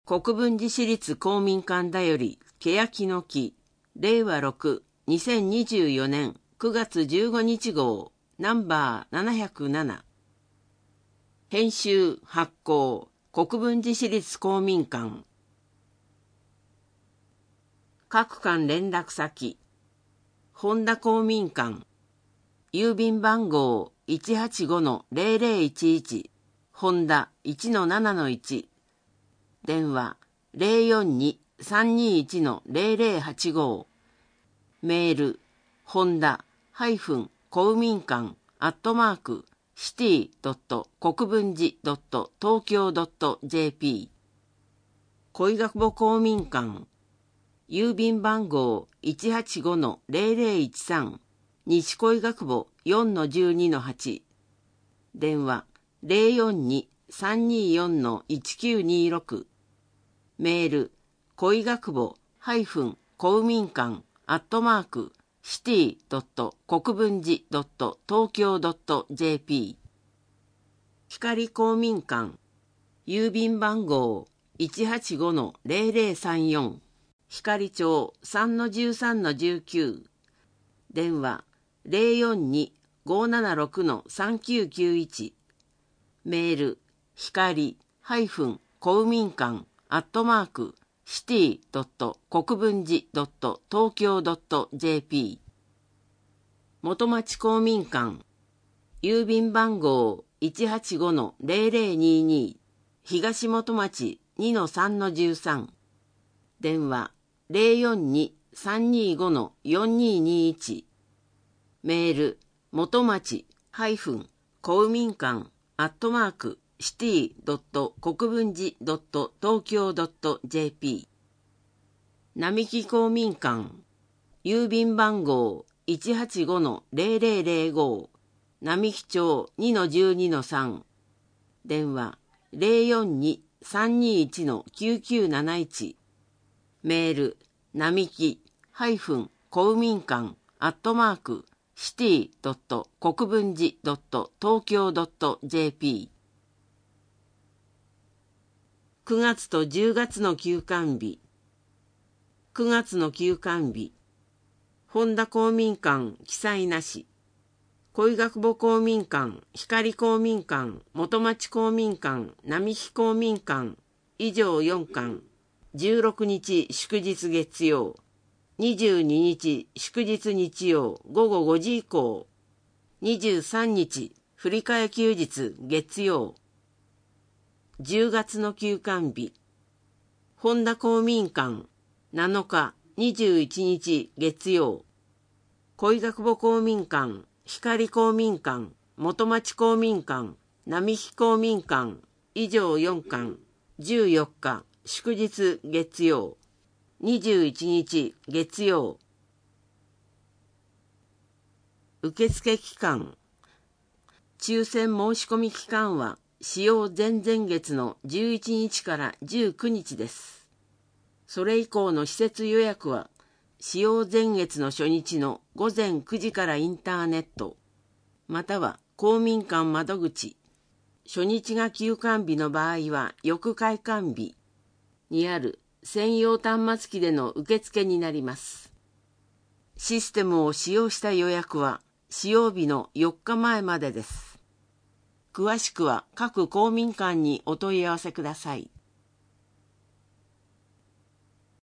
国分寺市立公民館だより欅の木令和6 2024年9月15日号ナンバー707編集発行国分寺市立公民館各館連絡先本田公民館郵便番号 185-0011 本田 1-7-1 電話 042-321-0085 メール本田-公民館@city.国分寺.東京.jp 恋学母公民館郵便番号 185-0013 西恋学母 4-12-8 電話 042-324-1926 メール恋学母-公民館@city.国分寺.東京.jp 光公民館郵便番号 185-0034 光町 3-13-19 電話 042-576-3991 メール光-公民館@city.国分寺.東京.jp 元町公民館郵便番号 185-0022 東元町 2-3-13 電話 042-325-4221 メール元町-公民館@city.国分寺.東京.jp 並木公民館郵便番号 185-0005 並木町 2-12-3 電話 042-321-9971 メール並木-公民館@city.国分寺.東京.jp 9月と10月の休館日9月の休館日本田公民館記載なし恋学母公民館光公民館元町公民館並木公民館以上4館16日祝日月曜22日祝日日曜午後5時以降23日振り替え休日月曜10月の休館日本田公民館7日21日月曜恋学母公民館光公民館元町公民館並木公民館以上4館14日祝日月曜21日月曜受付期間抽選申し込み期間は使用前々月の11日から19日です。それ以降の施設予約は使用前月の初日の午前9時からインターネットまたは公民館窓口初日が休館日の場合は翌開館日にある専用端末機での受付になります。システムを使用した予約は使用日の4日前までです。詳しくは各公民館にお問い合わせください。